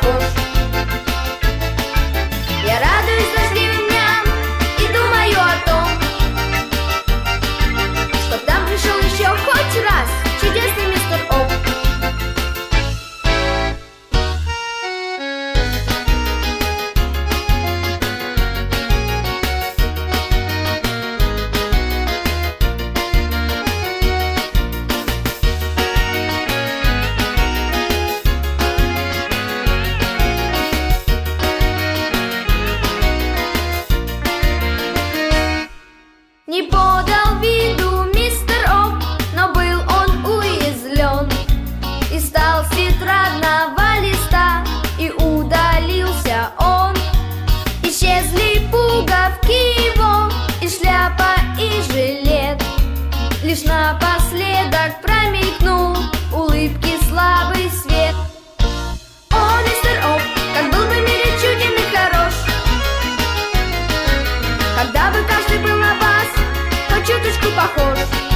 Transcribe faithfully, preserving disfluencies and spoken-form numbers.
похож. Я радуюсь дождливым дням и думаю о том, что к нам пришел еще хоть раз чудесный мистер Оп. Не подал виду мистер Оп, но был он уязвлен, и стал с тетрадного листа, и удалился он. Исчезли пуговки его, и шляпа, и жилет. Лишь напоследок промелькнул улыбки слабый свет. О, мистер Оп, как был бы в мире чуден и хорош, когда бы каждый был на вас хоть чуточку похож.